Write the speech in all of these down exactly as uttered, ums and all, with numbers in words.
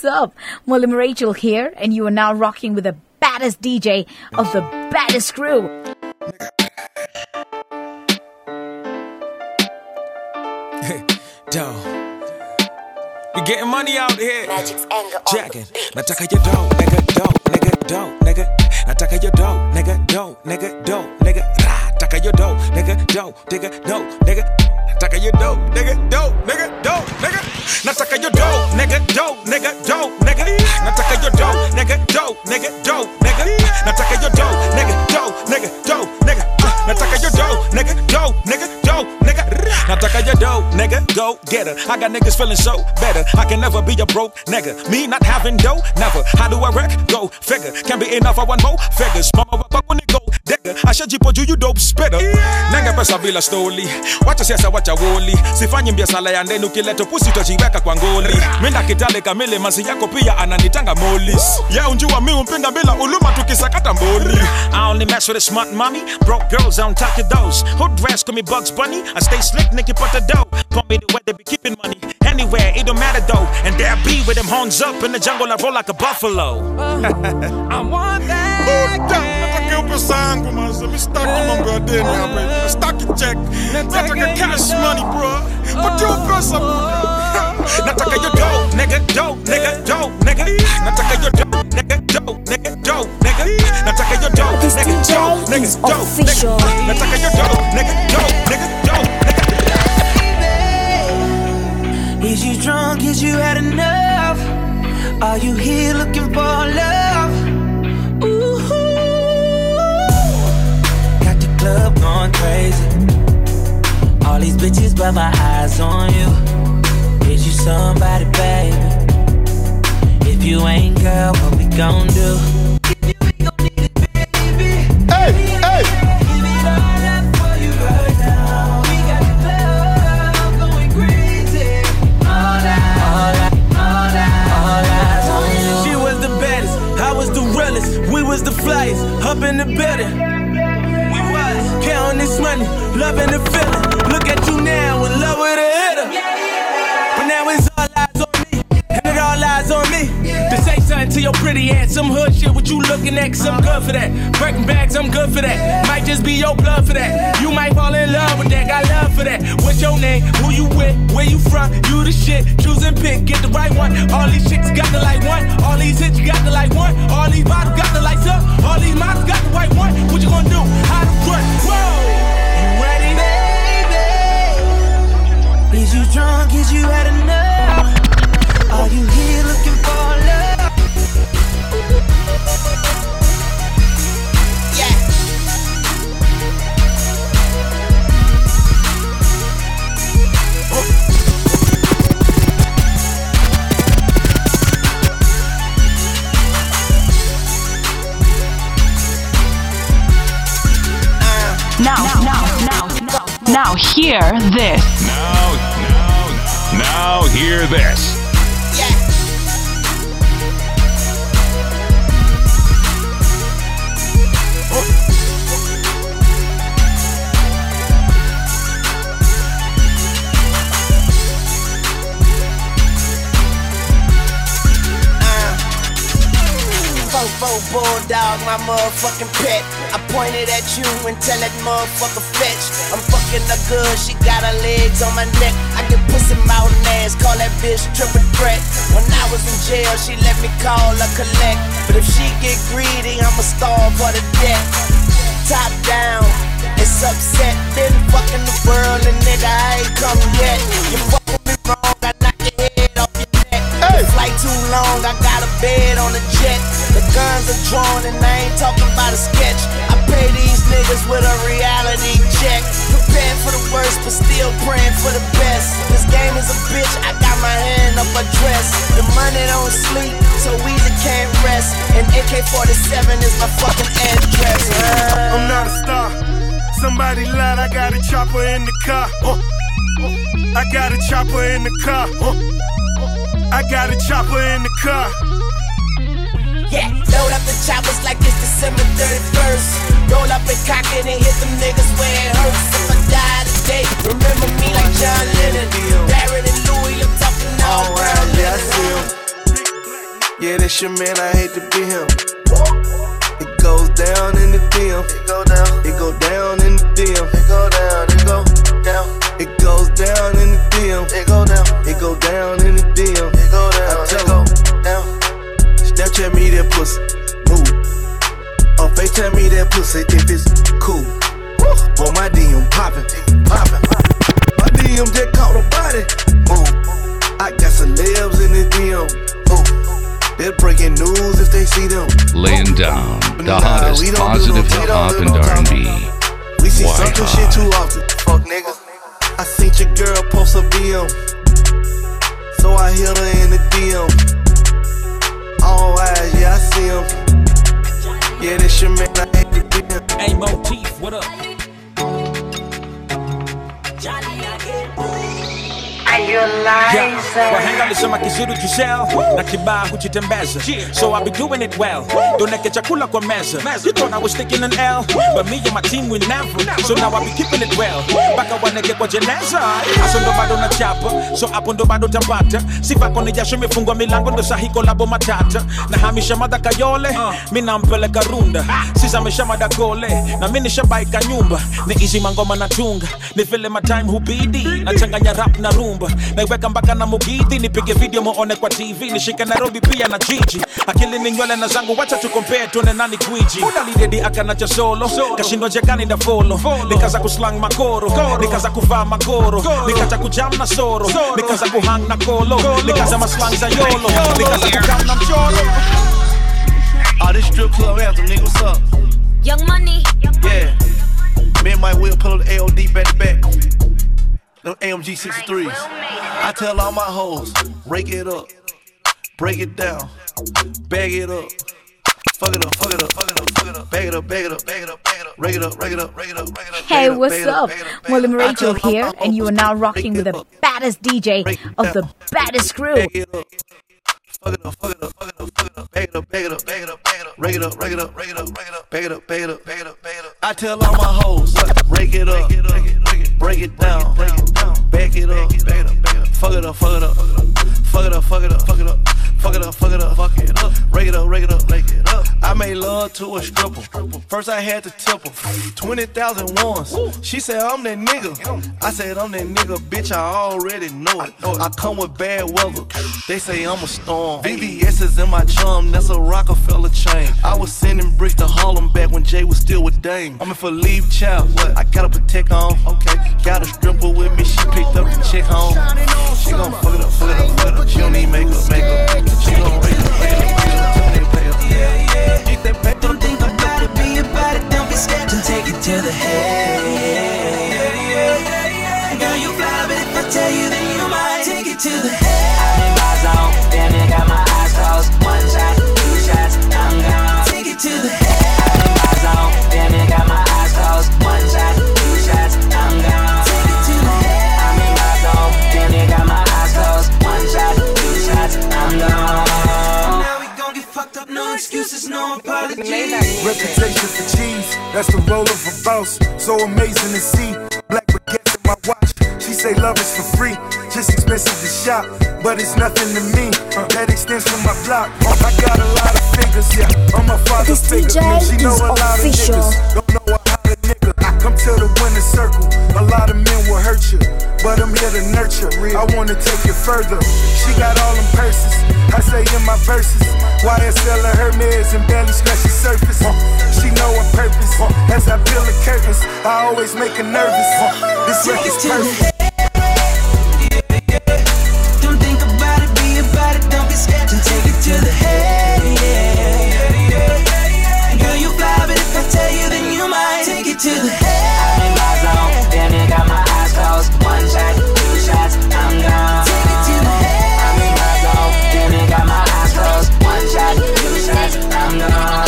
What's up? Mulim Rachel here, and you are now rocking with the baddest D J of the baddest crew. Dough. We getting money out here. Magic's anger Jacking. Nataka your dough, nigga, dough, nigga, dough, nigga. Nataka your dough, nigga, dough, nigga, dough, nigga. Nataka your dough, nigga, dough, nigga, dough, nigga. Nataka your dough, nigga, dough, nigga, dough, nigga. Nataka your dough, nigga, dough, nigga, dough, nigga. Nataka your dough, nigga, dough, nigga, dough, nigga. Nataka your dough, nigga, dough, nigga, dough, nigga. Nataka your dough, nigga, dough, nigga, dough, nigga. Nataka your dough, nigga, go get her. I got niggas feeling so better. I can never be a broke nigga. Me not having dough, never. How do I wreck? Go figure. Can't be enough, I want more figures. Mama, what when it go digger? I should jipo you, you dope spitter. Nanga pesa bila stoli. Wacha siasa, wacha woli. Sifanyi biasala ya ndenu kileto pusi tojiweka kwa ngoli. Mina kitale kamile masi yako pia ananitanga molis. Ya unjua mi umpinga bila uluma tukisakata mboli. I only mess with a smart mommy. Broke girls, I don't talk to those. Hood dress, call me Bugs Bunny. I stay slick, nigga, put the dough. Call me the way they be keeping money. Anywhere, it don't matter though. And there I be with them horns up in the jungle, I roll like a buffalo. I want that. I'm stuck in my brother now, baby. I'm stuck in check. Nataka cash money, bro. But you best up. Nataka your dough, nigga, dough, nigga, dough, nigga. Nataka your dough, nigga, dough, nigga, dough, nigga. Nataka your dough, nigga, dough, nigga, dough, nigga. Nataka your dough, nigga, dough, nigga, dough, nigga. Is you drunk? Is you had enough? Are you here looking for love? Ooh, got the club going crazy. All these bitches, but my eyes on you. Is you somebody, baby? If you ain't, girl, what we gon' do? If you ain't gon' need it, baby. Hey, hey. Give it all up for you right now. We got the club going crazy. All eyes, all eyes, all eyes, all eyes on you. She was the baddest, I was the realest. We was the flyest, up in the building. We was counting this money, loving the feeling. Look at you now, in love with a hitter. But now it's all eyes on me, and it all eyes on me. To say something to your pretty ass, some hood shit, what you looking at, cause I'm good for that. Breaking bags, I'm good for that. Might just be your blood for that. You might fall in love with that, got love for that. What's your name, who you with, where you from, you the shit. Choose and pick, get the right one. All these chicks got the like one. All these hits, you got the like one. All these bottles got the lights up. All these models got the white one. What you gonna do, how to run? Whoa, you ready? Baby, is you drunk, is you had enough? Are you here looking for love? Yeah. Oh. Now, now, now, now, now, hear this. Now, now, now, hear this. Bulldog, my motherfucking pet. I pointed at you and tell that motherfucker fetch. I'm fucking her good, she got her legs on my neck. I get pussy mouth and ass, call that bitch triple threat. When I was in jail, she let me call her collect. But if she get greedy, I'ma starve for the debt. Top down, it's upset. Been fucking the world and nigga, I ain't come yet. You fuck with me wrong, I knock your head off your neck. Hey. Flight too long, I got a bed on the jet. The guns are drawn and I ain't talking about a sketch. I pay these niggas with a reality check. Prepared for the worst, but still praying for the best. This game is a bitch, I got my hand up a dress. The money don't sleep, so easy can't rest. And A K forty-seven is my fucking address. uh. I'm not a star, somebody lied, I got a chopper in the car. uh. I got a chopper in the car. uh. I got a chopper in the car. Yeah, load up the choppers like it's December thirty-first. Roll up and cock it and hit them niggas where it hurts. If I die today, remember me like John Lennon. Barrett and Louis, I'm talking all around. Yeah, I see him. Yeah, that's your man, I hate to be him. It goes down in the D M. It go down. It go down in the D M. It go down. It go down. It goes down in the D M. It go down. It go down in the D M. It go down. I tell it go down. Snapchat me that pussy. Move. Or FaceTime me that pussy if it's cool. Boy, my D M poppin', poppin'. My D M just caught a body. Move. I got celebs in the D M. Ooh. They're breaking news if they see them. Laying down the nah, hottest positive hip hop and R and B. We see something shit too often. Fuck nigga. I seen your girl post a B M, so I hit her in the D M. All eyes, yeah I see him. Yeah, this your man, I hate to be him. Hey Motif, what up? Yeah. Wahenga lisema kizuri tusell na kibaa huchitembeza. So I be doing it well. Doneke chakula kwa meza. You thought I was taking an L, but me and my team we never. So now I be keeping it well. Baka waneke kwa jeneza. Aso ndo bado na chapa, so hapo ndo bado tapata. Sifa koni jasho imefungwa milango ndo sahi kolabo matata. Na hamisha mada kayole, mimi nampeleka runda. Sisa mesha mada gole, na mimi nishabaika nyumba. Ni easy mangoma na tunga. Ni feel my time hubidi, na changanya rap na rumba. Naiweka mpaka na Mugidi, nipige video muone kwa T V. Nishike Nairobi pia na Gigi. Akili ni nywele na zangu, wacha tu compare tuone nani gwiji. Muda lidedi akanacha solo, kashindwa jekani na follow. Nikaza kuslang makoro, nikaza kuvaa magoro. Nikaza kujam na soro, nikaza kuhang na kolo. Nikaza maslang za yolo, nikaza kukam na mcholo. Oh, this strip club anthem, nigga, what's up? Young Money. Yeah. Me and my Will pull up the A O D back to back. Them A M G sixty-threes. I tell all my hoes, rake it up, break it down, bag it up, fuck it up, fuck it up, fuck it up, fuck it up, bag it up, bag it up, bag it up, bag it up, rake it up, rake it up, rake it up, rake it up. Hey, what's up? William Rachel here, and you are now rocking with the baddest D J of the baddest crew. Fuck it up, fuck it up, fuck it up, fuck it up, bag it up, bag it up, bag it up, bag it up, rake it up, rake it up, rake it up, rake it up, bag it up, bag it up, bag it up, bag it up. I tell all my hoes, rake it up, break it down, back it up, fuck it up, fuck it up, fuck it up, fuck it up, fuck it up, fuck it up, fuck it up, fuck it up, rake it up, rake it up, rake it up. I made love to a stripper. First I had to tip her twenty thousand ones. She said I'm that nigga. I said I'm that nigga, bitch. I already know it. I come with bad weather. They say I'm a storm. V V S is in my chum. That's a Rockefeller chain. I was sending bricks to Harlem back when Jay was still with Dame. I'm in for leave child. What? I gotta protect on. Okay. Got a stripper with me. She picked up the chick home. She gon' fuck it up, fuck it up, fuck it up. She don't need makeup, makeup. She gon' rake it, rake it, rake it up. Yeah, yeah. Get that paper. Don't think about it, be about it. Don't be scared to take it to the head. Yeah, yeah, yeah. Girl, you fly, but if I tell you, then you might take it to the head. I'm in my zone, damn it, got my eyes closed. One shot, two shots, I'm gone. Take it to the head. I'm in my zone, damn it, got my eyes closed. One shot, two shots, I'm gone. Take it to the head. I'm in my zone, damn it, got my eyes closed. One shot, two shots, I'm gone. Fucked up, no excuses, no apologies. Reputation for cheese, that's the role of a boss. So amazing to see. Black baguettes in my watch. She say love is for free, just expensive to shop, but it's nothing to me. That extends from my block. I got a lot of figures, yeah. I'm my father's figure. She know a lot of niggas. Don't know a holla nigga. Come to the winner's circle. A lot of men will hurt you, but I'm here to nurture. I wanna take it further. She got all them purses. I say in my verses, Y S L and Hermes and barely scratch the surface. She know her purpose. As I peel the curtains, I always make her nervous. This record's perfect. Don't think about it, be about it. Don't be scared to take it to the head. Girl, you fly, but if I tell you, then you might take it to the head. I'm in my zone, damn it, got my eyes closed. One shot, two shots, I'm gone. Take it to the head. I'm in my zone, damn it, got my eyes closed. One shot, two shots, I'm gone.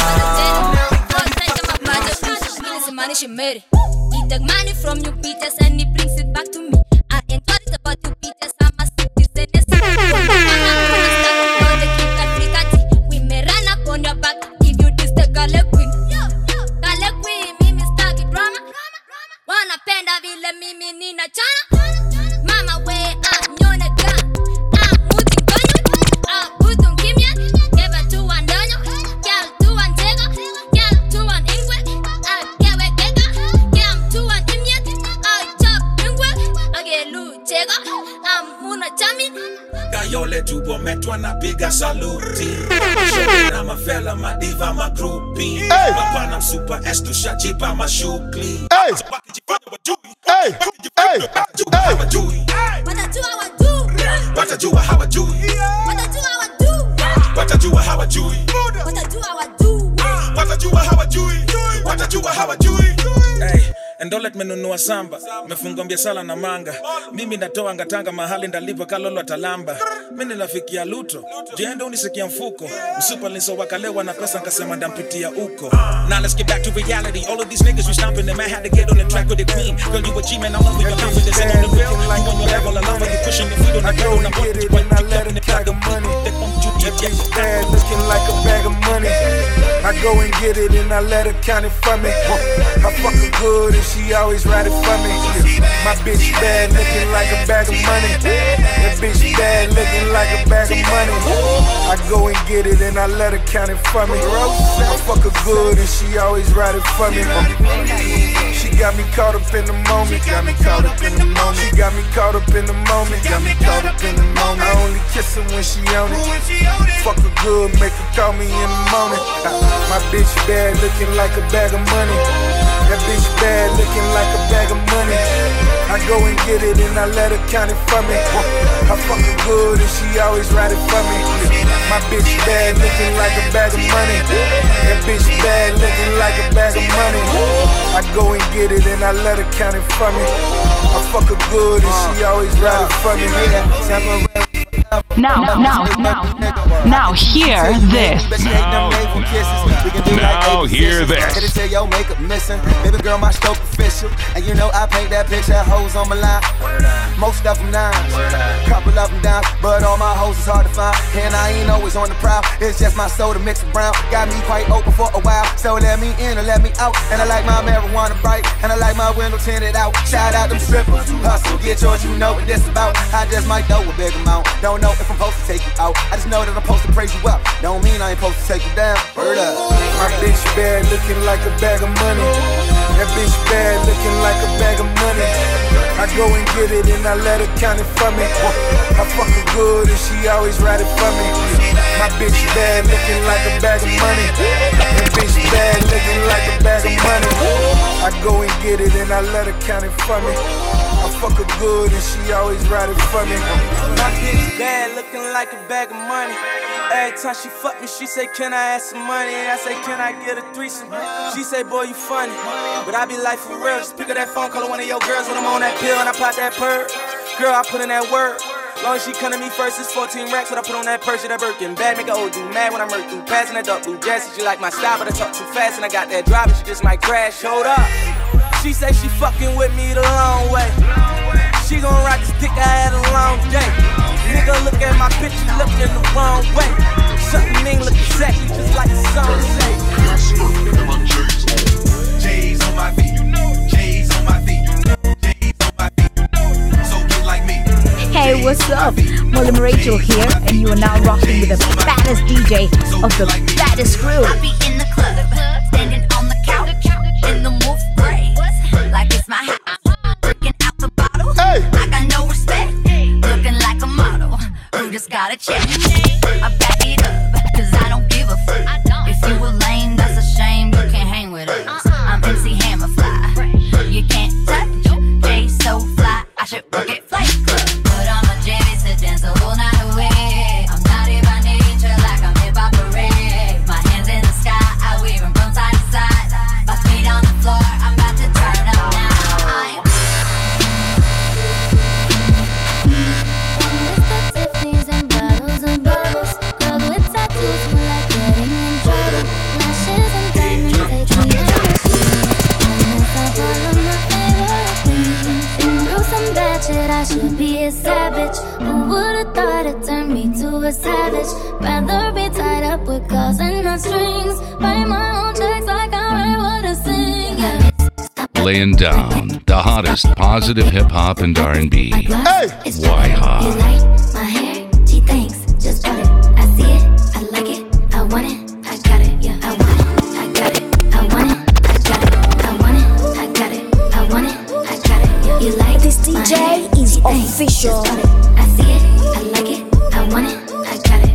She made it. He took money from you, Peters, and he brings it back to me. I ain't worried about you, Peters. I'm a citizen. We may run up on your back, give you this the gale queen. Gale queen, mimi staki drama. Wanapenda vile mimi nina chana. Mama we, ah, nyone ga. Ah, muti konyo. Ah, butum kimya. wanapiga saluti. Shona mafela madiva magrupi. Mapana super S tushajipa mashukli. Wakijifanya wajui. Wakijua hawajui. Watajua hawajui. Watajua hawajui. Watajua hawajui. Watajua hawajui. Watajua hawajui. Watajua hawajui. Watajua hawajui. Hey, and don't let me nunua samba. Mefunga biashara na manga. Mimi natoa ngatanga mahali ndalipo kalolo talamba. Mimi ninafikia luto. Jendo unisikia mfuko. Msupa linso wakalewa na pesa nkasema ndampitia uko. Now let's get back to reality. All of these niggas we stomping them. I had to get on the track with the queen. Girl, you a G-man, I love you, your confidence ain't on the real. You on your level, I love how you pushing the feet on the girl. And I want you when I let him get the money. Bad looking like a bag of money. I go and get it and I let her count it for me. I fuck her good and she always ride it for me. My bitch bad looking like a bag of money. That bitch bad looking like a bag of money. I go and get it and I let her count it for me. I fuck her good and she always ride it for me. She got me caught up in the moment. Got me caught up in the moment. She got me caught up in the moment. Got me caught up in the moment. I only kiss her when she on it. Fuck her good, make her call me in the morning. My bitch bad looking like a bag of money. That bitch bad looking like a bag of money. I go and get it and I let her count it for me. I fuck her good and she always ride it for me. My bitch bad looking like a bag of money. That bitch bad looking like a bag of money. I go and get it and I let her count it for me. I fuck her good and she always ride it for me. Now, now, now, now hear this. Now, now hear this. Say your makeup missing, baby girl, my stroke official, and you know I paint that picture. Hoes on my line, most of them nines, couple of them down, but all my hoes is hard to find. And I ain't always on the prowl. It's just my soda mix of brown, got me quite open for a while. So let me in or let me out, and I like my marijuana bright, and I like my window tinted out. Shout out them strippers, hustle, get yours, you know what this about. I just might throw a big amount. Don't know if I'm supposed to take you out. I just know that I'm supposed to praise you up. Don't mean I ain't supposed to take you down. Word up. My bitch bad looking like a bag of money. That bitch bad looking like a bag of money. I go and get it and I let her count it for me. I fuck her good and she always ride it for me. My bitch bad looking like a bag of money. That bitch bad looking like a bag of money. I go and get it and I let her count it for me. I fuck her good and she always ride it for me. My bitch bad looking like a bag of money. Every time she fuck me, she say, can I have some money? And I say, can I get a threesome? She say, boy, you funny. But I be like, for real, just pick up that phone, call one of your girls when I'm on that pill and I pop that purr. Girl, I put in that word. Long as she come to me first, it's fourteen racks. What I put on that purse, that Birkin bag. Make a old dude mad when I murk through. Passing that dark blue dress. She like my style, but I talk too fast. And I got that drive, and she just might crash. Hold up. She say she fucking with me the long way. She gon' ride this dick, I had a long day. Nigga look at my picture, looking the wrong way. Something mean look exactly just like the song say. J's on my feet, J's on my feet, J's on my feet. So get like me. Hey, what's up? William Rachel here, and you are now rocking with the baddest D J of the baddest crew. I be in the club, standing on the couch, in the move break, like it's my house. Drinking out the bottle, I got no respect. Looking like a model, who just got a check. I back it up, cause I don't give a fuck. If you were lame, that's a shame, you can't hang with us. I'm M C Hammer Fly, you can't touch. Jay so fly, I should work at Flight Club. Put on my jammies to dance the whole night away. I'm naughty by nature, like I'm hip-hop parade. My hands in the sky, I wave them from side to side. My feet on the floor, I'm about to turn up now. I'm Tiffany's and bottles and bubbles. Girls with tattoos feel like getting in trouble. Lashes and diamonds take me on the street. Unless I follow my favorite queens. Been through some bad shit, I should be a savage. Who would've thought it turned me to a savage? Rather be tied up with calls and not strings. Write my own checks like I write what I sing. Yeah. Laying down the hottest positive hip hop and R and B. Hey! Why hot? You like my hair? She thinks, just bought it. I see it, I like it, I want it, I got it, yeah, I want it, I got it, I want it, I got it, I want it, I got it, I want it, I got it, yeah. You like This D J is official. I see it, I like it, I want it, I got it.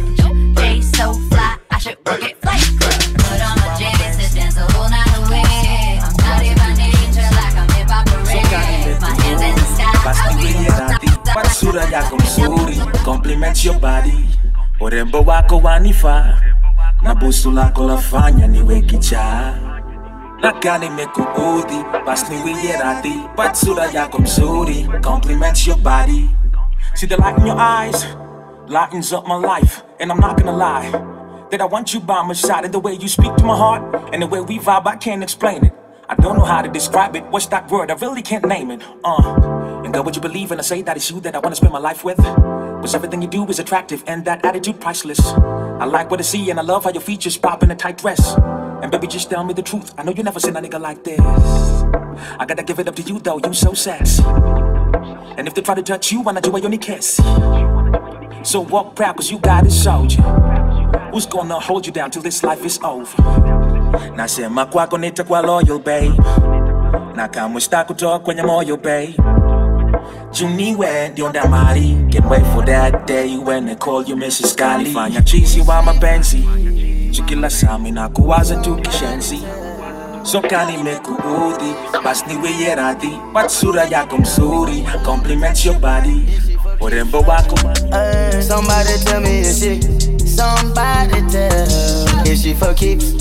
sura yako mzuri, compliments your body. Urembo wako wanifaa, na busu lako lafanya niwe kichaa. Naka nimekuudhi, basi niwie radhi, but sura yako mzuri, compliments your body. See the light in your eyes, lightens up my life, and I'm not gonna lie that I want you by my side. And the way you speak to my heart, and the way we vibe, I can't explain it. I don't know how to describe it. What's that word? I really can't name it. Uh, and girl, would you believe when I say that it's you that I wanna spend my life with? Cause everything you do is attractive, and that attitude priceless. I like what I see, and I love how your features pop in a tight dress. And baby, just tell me the truth, I know you never seen a nigga like this. I gotta give it up to you though, you so sassy. And if they try to touch you, wanna do a only kiss. So walk proud, cause you got a soldier. Who's gonna hold you down till this life is over? Nasema kwako nitakuwa loyal, babe. Na kama usta kutoka kwenye moyo, babe. Juniwe ndio ndamari. Can't wait for that day when they call you Missus Kali. Fanya cheesy wa mapenzi. Chukila sami na kuwaza tu kishenzi. Soka nimekuudhi, basi niwe radhi, but sura yako mzuri, compliments your body. Urembo wako. Hey, somebody tell me is she? Somebody tell. Is she for keeps?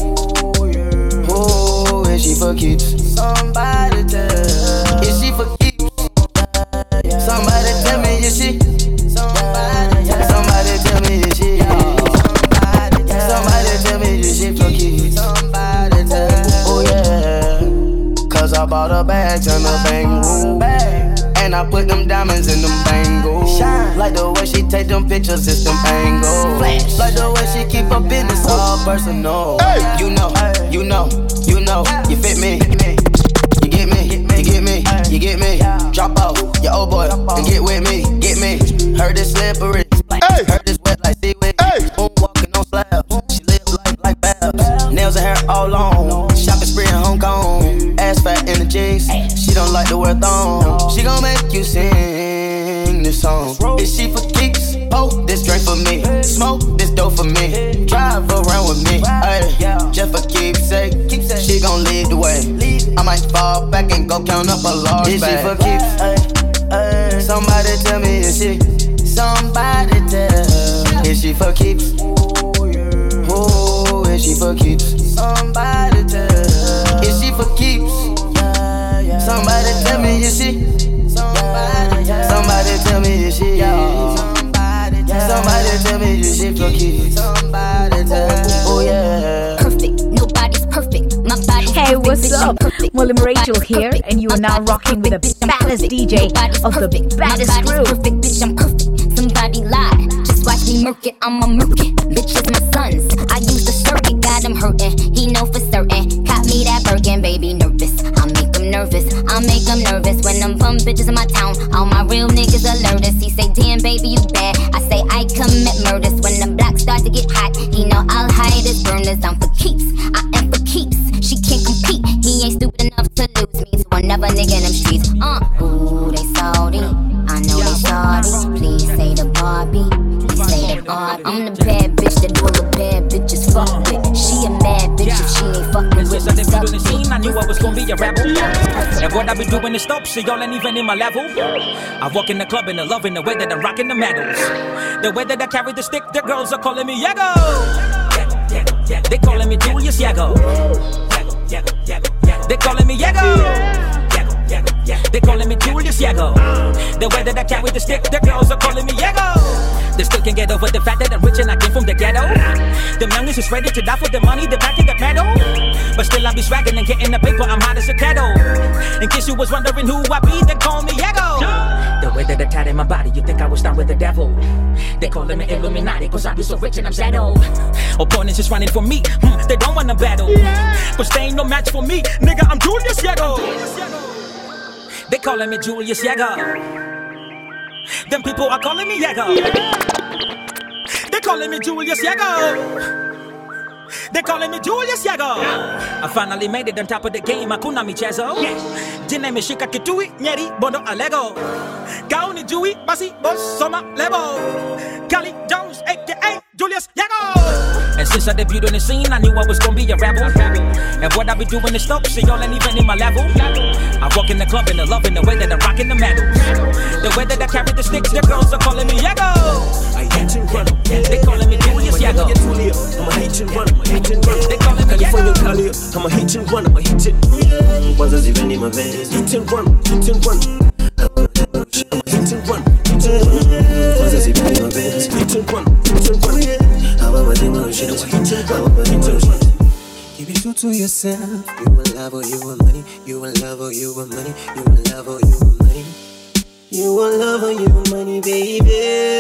Oh, is she for keeps? Somebody tell. Is she for keeps? Somebody tell me is she? Somebody tell. Somebody tell me is she? Somebody tell. Somebody tell me is she for keeps? Somebody tell. Oh yeah. Cause I bought her bags and a bang. And I put them diamonds in them bangles. Like the way she take them pictures, it's them angles. Like the way she keep her business all personal. You know, you know, you know, you fit me. You get me, you get me, you get me. Drop off your old boy and get with me, get me. Heard this slippery, heard this wet like seaweed. Moonwalking on slabs, she live life like Babs. Nails and hair all long, shopping spree in Hong Kong. Ass fat in the jeans, she don't like to wear thongs. She gon' make you sing this song. Is she for keeps? Oh, this drink for me. Smoke this dope for me. Drive around with me. Ay, just for keepsake. She gon' lead the way. I might fall back and go count up a large bag. Is she for keeps? Ay, ay, somebody tell me is she? Somebody tell. Is she for keeps? Oh, is she for keeps? Somebody tell. Is she for keeps? Somebody tell me is she? Somebody tell. Somebody tell me is she? Somebody tell. Somebody tell me is she for keeps? Somebody tell. Oh yeah. Perfect. Nobody's perfect. My body's Hey, perfect. what's Bitch, I'm up? perfect. William Rachel here, and you are now rocking with the baddest D J of the baddest crew. Perfect, bitch, I'm perfect. Somebody lie. Just watch me murk it, I'm a murk it. Bitches, my sons. I use the circuit, got him hurting. He know for certain. Caught me that Birkin, baby, nervous. I make him nervous. I make him nervous when I'm bum bitches in my town. All my real niggas alert us. He say, damn, baby, you bad. I say, I commit murders. When the block start to get hot, he know I'll hide his burners. I'm for keeps. I am for keeps. She can't compete. He ain't stupid enough to lose me to another nigga in them streets. Uh, ooh, they salty. I know they salty. Please say the Barbie. Please say the Barbie. I'm the bad bitch that all the bad bitches fuck with. She a mad bitch if she ain't fucking with me. Since I did the scene, I knew I was gonna be a rebel. And what I be doing is dope, so y'all ain't even in my level. I walk in the club and I love in the way that I'm rocking the medals. The way that I carry the stick, the girls are calling me Yago. They calling me Julius Yago. They calling me Yago. They calling me Julius Yago. The way that I carry the stick, the girls are calling me Yago. They still can't get over the fact that I'm rich and I came from the ghetto. Them youngins is ready to die for the money, they back in the pedal. But still I be swaggin' and getting the paper, I'm hot as a kettle. In case you was wondering who I be, they call me Yago. The way that I tied in my body, you think I was down with the devil. They calling me Illuminati, cause I be so rich and I'm settled. Opponents is running for me, hmm, they don't wanna battle. Cause they ain't no match for me, nigga, I'm Julius Yago. They calling me Julius Yago. Them people are calling me Yago. They calling me Julius Yago. They calling me Julius Yago. I finally made it on top of the game, hakuna michezo. Jina imeshika kitui, nyeri, bondo alego. Kauni Jui, basi, boss, soma, lebo. Kali Jones, aka Julius Yago. And since I debuted on the scene, I knew I was gonna be a rebel. And what I be doing is dope, see y'all ain't even in my level. I walk in the club and they're loving the way that I'm rocking the medals. The way that I carry the sticks, the girls are calling me Yago. I hate to run, they calling me Julius Yago. I'm a hate to run, I'm a hate to run. They calling me California Cali, I'm a hate to run, I'm a hate to run. Quantas y ven y me ves, hate to run, hate to run. I'm a hate to run, hate to run. Quantas y ven y me ves, hate to run, hate to run. I'm a hate to run, I'm a hate to run. Keep it true to yourself. You will love or you will money. You will love or you will money. You will love or you will money. You will love or you will money, baby.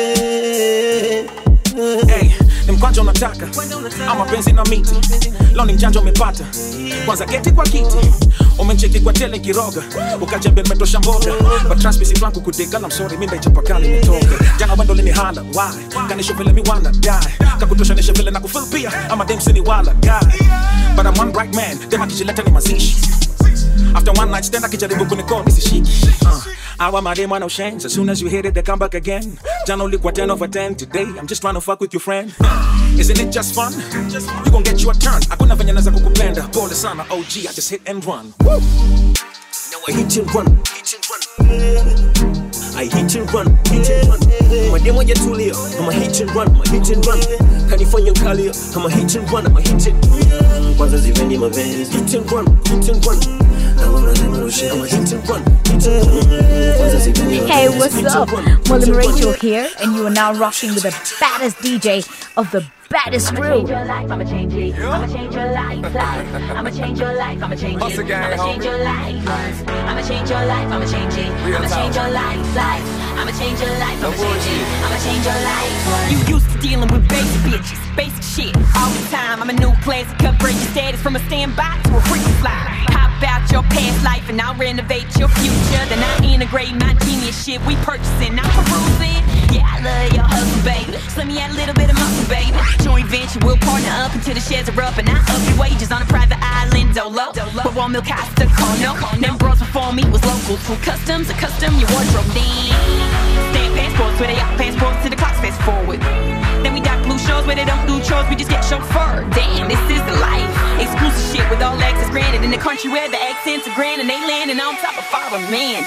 Hey, mkwanjo nataka ama penzi na miti. Loni mjanjo mepata. Kwanza geti kwa kiti. Umencheki kwa tele kiroga. Ukajembe metosha mboga. But trust me si flanku kudeka. I'm sorry minda ichapakali mitoka. Jana wendo lini hala, why? Kanisho vile mi wanna die. Kakutosha nishe vile na kufil pia. Ama dem sini wala, guy. But I'm one bright man. Dem akijileta ni mazishi. After one night stand, akijaribu kunikoo nisishiki. Uh, Awa madem no shames. As soon as you hit it, they come back again. Jana ulikwa ten over ten. Today, I'm just trying to fuck with your friend. Uh, isn't it just fun? You gon' get your turn. Hakuna venye naza kukupenda. Pole sana O G, I just hit and run. Woo! Now I hit and run, hit and run. I hit and run, hit and run. Mademo ya Tulio, I'ma hit and run, I'ma hit and run. California Cali, I'ma hit and run, I'ma hit and run. Kwanza ziveni my veins, hit and run, hit and run. Hey, what's up? Mullen Rachel here, and you are now rocking with the baddest D J of the baddest crew. I'ma change your life, I'ma change your life, I'ma change your life, I'ma change it, I'ma change your life, I'ma change your life, I'ma change it, I'ma change your life, life, I'ma change your life, I'ma change it, I'ma change your life. You used to dealing with basic bitches, basic shit all the time. I'm a new classic, upgrade your status from a standby to a freaking fly. Hop out your past life and I'll renovate your future. Then I integrate my genius shit we purchasing, I'm perusing. Yeah, I love your hustle, baby. So let me add a little bit of muscle, baby. Joint venture, we'll partner up until the sheds are up. And I up your wages on a private island, dolo. But one milk Costa Cono. Them bros before me was locals. From customs to custom, your wardrobe then. Stamp passports where they got passports to the clocks fast forward. Then we got blue shows where they don't do chores, we just get chauffeur. Damn, this is the life. Exclusive shit with all access granted. In the country where the accents are grand and they landing on top of our man.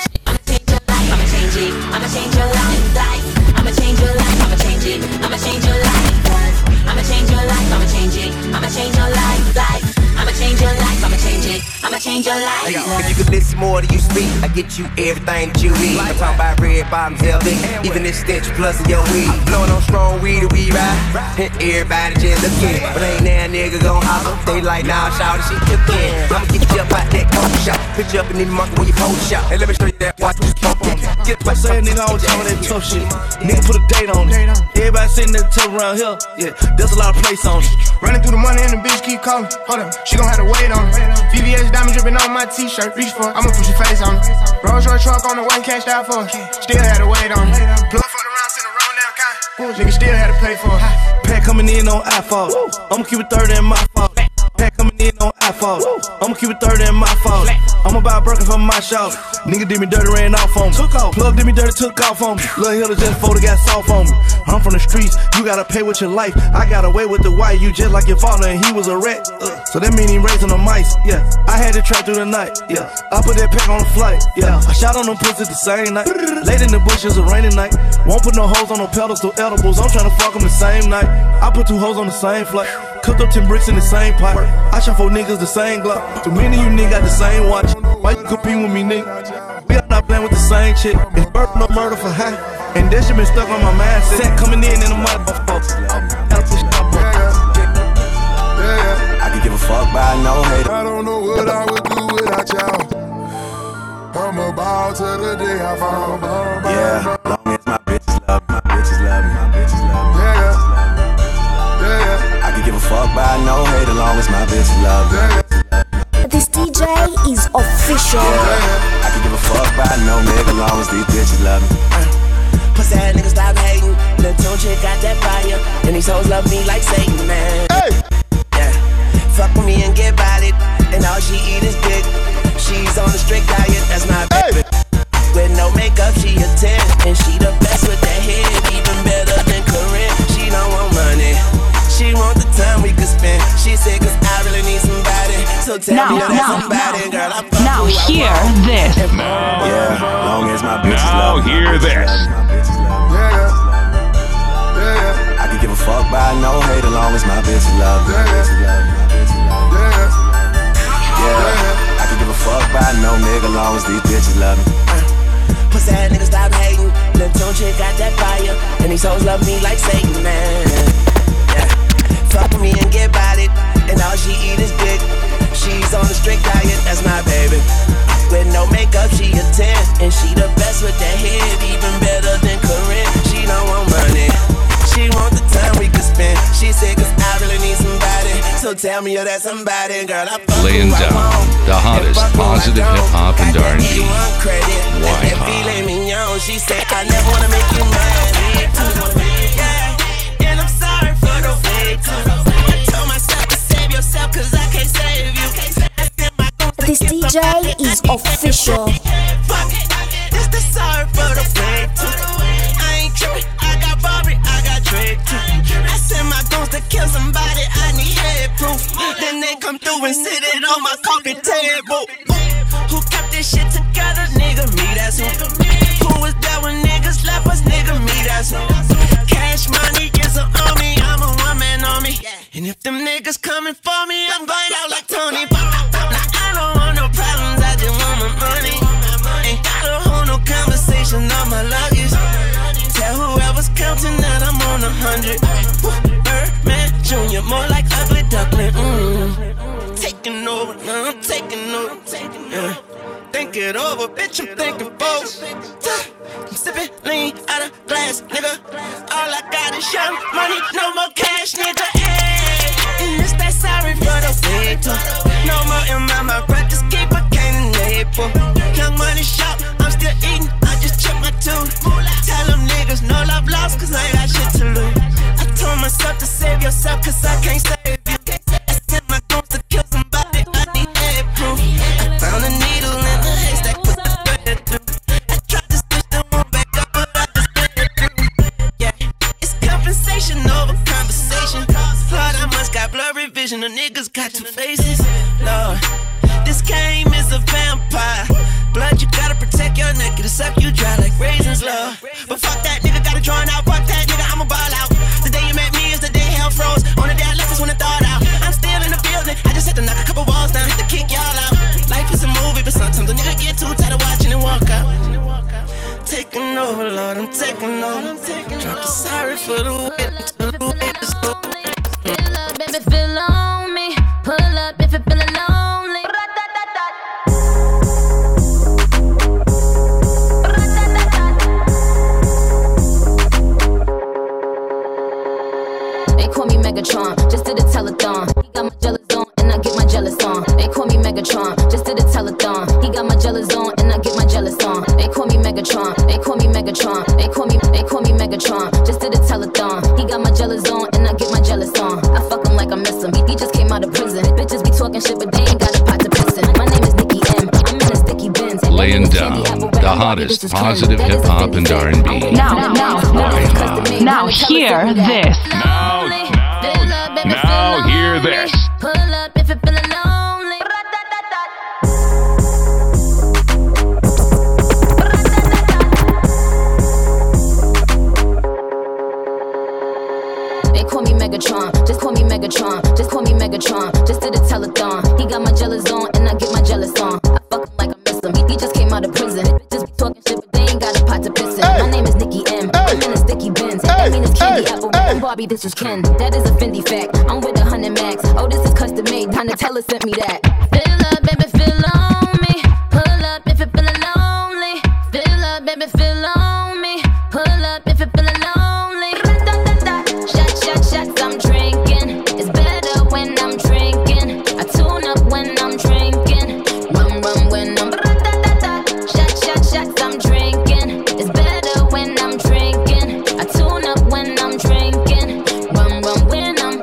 I'ma change your life, I'ma change it, I'ma change your life, life. I'ma change your life, I'ma change it, I'ma change your life, life. I'ma change your life, I'ma change it, I'ma change your life, life. I'ma change your life, I'ma change it, I'ma change your life. If you could listen more than you speak, I get you everything that you need. I'm talking about red bottoms, L D, even this stench plus of your weed. Blowing on strong weed, we ride, and everybody just looking. But ain't that nigga gon' holler, they like, nah, shout it, she cookin'. I'ma get you up out that coke shop, put you up in the monkey where you pose shop. Hey, let me show you that watch this pump on. Get I say a nigga always talking that tough shit. Nigga put a date on it. Everybody sitting there tough around here. Yeah, there's a lot of place on it. Running through the money and the bitch keep calling. Hold up, she gon' have to wait on it. V V S diamond dripping on my t-shirt. Reach for it, I'ma put your face on it. Rolls Royce truck on the way, cashed out for it. Still had to wait on it. Plug for the round, send a roll down kind. Nigga still had to pay for it. Pack coming in on iPhone. I'ma keep it thirty in my fault. Pack coming in on iPhone. I'ma keep it thirty in my fault. I'ma buy a Birkin from my shop. Nigga did me dirty, ran off on me. Took off. Plug did me dirty, took off on me. Lil' Hiller just folded, got soft on me. I'm from the streets, you gotta pay with your life. I got away with the white, you just like your father and he was a rat. Uh, so that mean he raising the mice, yeah. I had to trap through the night, yeah. I put that pack on the flight, yeah. I shot on them pussies the same night. Late in the bushes, a rainy night. Won't put no hoes on no pedals, no edibles. I'm tryna fuck them the same night. I put two hoes on the same flight. Cooked up ten bricks in the same pot. I shot four niggas the same Glock. Too many of you niggas got the same watch. Why you compete with me, nigga? We are not playing with the same shit. It's murder, no murder for high. And that shit been stuck on my mindset. Coming in in the motherfucker. I can give a fuck by no hater. I don't know what I would do without y'all. I'm about to the day I fall. Yeah, long as my bitches love me, my bitches love me, my bitches love me. Yeah, yeah. I can give a fuck by no hater, long as my bitches love me. This D J is official. Yeah, I can give a fuck by no nigga, long as these bitches love me. Pussy ass niggas stop hating. The tune chick got that fire, and these hoes love me like Satan, man. Hey. Yeah, fuck with me and get bodied, and all she eat is dick. She's on a strict diet, that's my baby. With no makeup, she a ten, and she the best with that head, even better than Corinne. She don't want money, she want the time we now, now, now, now, hear this. Yeah, long as my bitches Now love me. hear this. I can give a fuck by no hate as long as my bitches love me. Yeah, I can give a fuck by no nigga as long as these bitches love me. Pussy ass niggas stop hating. Lil' Tune chick got that fire, and these hoes love me like Satan, man. Yeah, fuck with me and get about it, and all she eat is dick. She's on a strict diet, that's my baby. With no makeup, she a ten, and she the best with that head, even better than Corinne. She don't want money, she want the time we could spend. She said, cause I really need somebody, so tell me you're that somebody, girl. I fuck Laying who I down want, the hottest and fuck who I positive don't. hip hop and R and B. Why filet mignon, she said, I never wanna make you mad. Yeah, and I'm sorry for the way too. I told myself to save yourself, cause I can't save you. This D J is official. Fuck it, this the sorry for the way too. I ain't trippin', I got Barbie, I got Drake too. I send my goons to kill somebody, I need head proof. Then they come through and sit it on my coffee table. Who kept this shit together, nigga, me, that's who. Who was there when niggas left us, nigga, me, that's who. Cash money is an army, I'm a one man army. And if them niggas coming for me, I'm going out like Tony. Now I don't want no problems, I just want my money. Ain't gotta hold no conversation on my luggage. Tell whoever's counting that I'm on a hundred. Birdman Junior, more like ugly duckling. Mm. Taking over, now I'm taking over. Yeah. Think it over, bitch, I'm thinking folks. I'm sipping lean out of glass, nigga. All I got is young money, no more cash, nigga. Hey, and it's that sorry for the way too. No more in my mouth, but just keep a cane and label. Young money shop, I'm still eating, I just chipped my tooth. Tell them niggas no love lost, cause I ain't got shit to lose. I told myself to save yourself, cause I can't save you. I sent my goons to kill somebody, I need head proof. I found a needle in the haystack, put the thread through. I tried to switch the one back up, but I just spit it through. Yeah, it's compensation over conversation. Lord, I must got blurry vision, the niggas got two faces. Lord, this game is a vampire. Blood, you gotta protect your neck, it'll suck you dry like raisins, love. But fuck that nigga, gotta draw out. Fuck that nigga, I'ma ball out. The day you met me is the day hell froze. On the day I left is when I thought out. I'm still in the building, I just had to knock a couple walls down, hit to kick y'all out. Life is a movie, but sometimes a nigga get too tired of watching and walk out. Taking over, Lord, I'm taking over. Drop the sorry for the way to the way to go. Fill up, baby, fill on me. Pull up if you're feeling lonely. They call me Megatron, just did a telethon. He got my jealous on, and I get my jealous on. They call me Megatron, just did a telethon. He got my jealous on, and I get my jealous on. They call me Megatron, they call me Megatron. They call me, they call me Megatron, just did a telethon. He got my jealous on, and I get my jealous on. I fuck him like I miss him. He, he just came out of prison. Bitches be talking shit, but they ain't got a pot to piss in. My name is Nikki M. I'm in a sticky Benz. Laying down the hottest positive hip hop and R and B. Now, now, now, now, hear this. Now, now, now, hear this. Pull up if you're feeling lonely. They call me Megatron, just call me Megatron, just call me Megatron, just did a telethon. He got my jealous on, and I get my jealous on. I fuck him like I miss him. He, he just came out of prison. Bitches be talking shit, but they ain't got a pot to piss in. My name is Nikki M. I'm in a sticky Benz. That mean it's candy apple. I'm Barbie, this is Ken. That is a Fendi fact. I'm with a hundred max. Oh, this is custom made. Donatella sent me that. Fill up, baby, fill on me. Pull up if you're feeling lonely. Fill up, baby, fill on me. Pull up if you're feeling lonely. Shot, shot, shots, I'm drinking. It's better when I'm drinking. I tune up when I'm drinking. Rum, rum when I'm shot, shot, shots, I'm drinking. It's better when I'm drinking. I tune up when I'm drinking. Rum, rum when I'm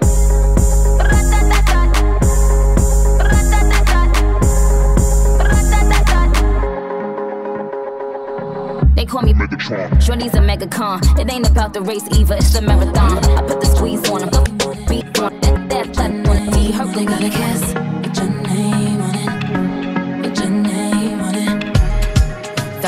They call me Megatron. Shorty's a megacon. It ain't about the race either, it's a marathon. I put the squeeze on him, beat on that, that, that on the beat. Her they got a kiss, put your name on it.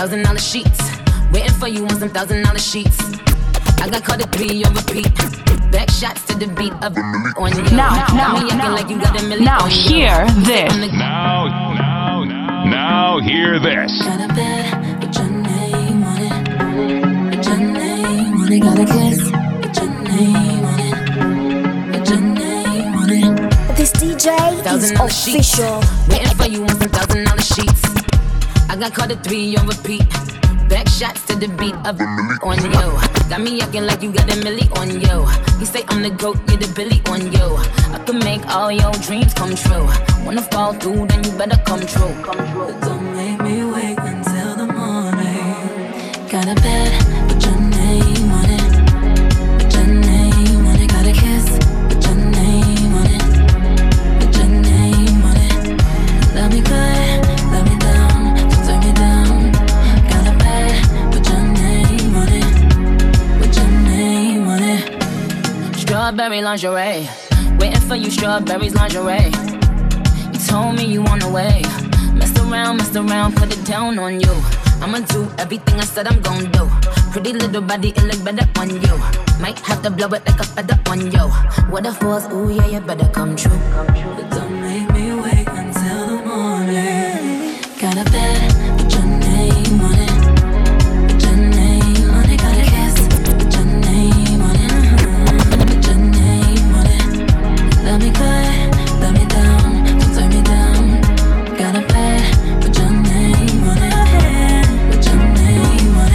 thousand dollar sheets. Waiting for you on some thousand dollar sheets. I got caught at three on repeat. Back shots to the beat of on you. Now, now, me now, like you got a million now, on hear you. this. Now, now, now, now, hear this. Got a bed with your name on it. With your name on it. Got a kiss with your name on it. With your name on it. This D J is official. Waiting for you on some thousand dollar sheets. I got caught at three on repeat. Back shots to the beat of on you. Got me acting like you got a milli on you. You say I'm the goat, you're the Billy on you. I can make all your dreams come true. Wanna fall through, then you better come true. Come true. Don't make me wait until the morning. Got a bed with your name on it. With your name on it. Got a kiss with your name on it. With your name on it. Love me good, love me down, don't turn me down. Got a bed with your name on it. With your name on it. Strawberry lingerie. Waiting for you, strawberries lingerie. You told me you on the way. Messed around, messed around, put it down on you. I'ma do everything I said I'm gon' do. Pretty little body, it look better on you. Might have to blow it like a feather on you. What if was, ooh yeah, you better come true. But don't make me wait until the morning. Got a bed with your name on it. With your name on it. Got a kiss with your name on it. With your name on it. Love me good, love me down, don't turn me down. Got a bed with your name on it. With your name on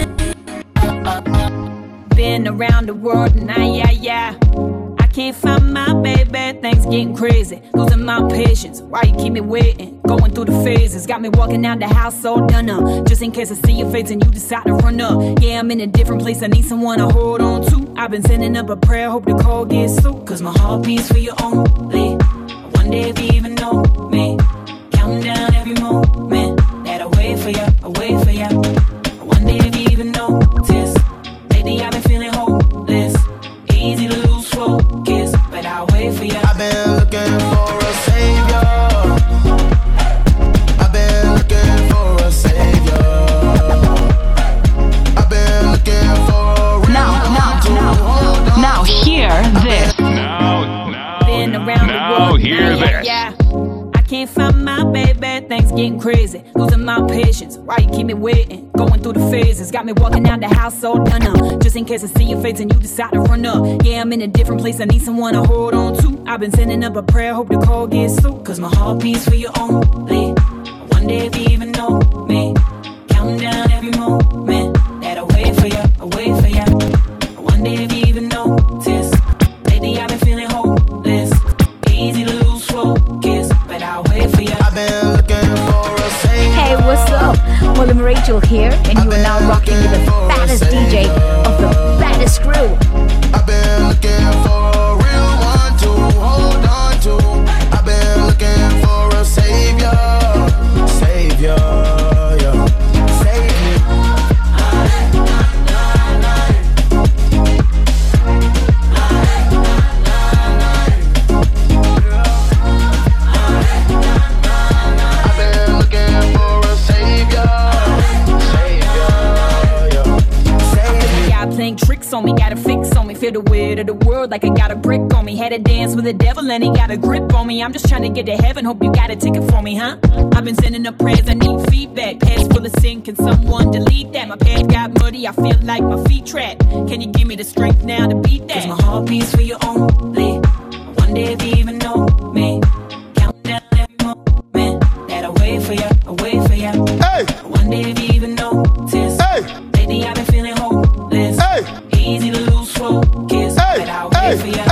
it. Been around the world and I, yeah, yeah. I can't find my baby, things getting crazy. Losing my patience, why you keep me waiting? Going through the phases, got me walking out the house all done up. Just in case I see your face and you decide to run up. Yeah, I'm in a different place, I need someone to hold on to. I've been sending up a prayer, hope the call gets through. Cause my heart beats for you only. One day if you even know me. Counting down every moment that I wait for you, I wait for you. One day if you even notice. Lately I've been feeling hopeless. Easy to lose focus, but I'll wait for you. I've been looking for a savior. I've been looking for a savior. I've been looking for a real Now, now, now, now, hear this. Now, now, Been around now, the world, hear yeah, this. yeah. I can't find my baby, things getting crazy. Losing my patience, why you keep me waiting? Going through the phases, got me walking out the house all done up. Just in case I see your face and you decide to run up. Yeah, I'm in a different place, I need someone to hold on to. I've been sending up a prayer, hope the call gets through. Cause my heart beats for you only. One day if you even know me. Counting down every moment that I wait for you, I wait for you. One day if you even notice. Lately I've been feeling hopeless. Easy to lose focus, but I'll wait for you. I've been looking for a savior. Hey, what's up? Well, I'm Rachel here, and you are now rocking with the baddest D J of the baddest crew. I've been looking for a real one to hold on to. I've been looking for a savior. Savior, yeah. Save me. I've been looking for a savior. Savior, yeah. Save me. Yeah, playing tricks on me, got a fix on me. Feel the weight of the world like I got a brick on me. Had to dance with the devil and he got a grip on me. I'm just trying to get to heaven, hope you got a ticket for me, huh? I've been sending up prayers, I need feedback. Pants full of sin, can someone delete that? My pants got muddy, I feel like my feet trapped. Can you give me the strength now to beat that? Cause my heart beats for you only. One day if you even know me. Counting down every moment that I wait for you, I wait for you. Hey! One day if you even notice. Hey! Lately I've been feeling hopeless. Hey! Easy to lose focus, Hey! but I'll Hey! wait for you.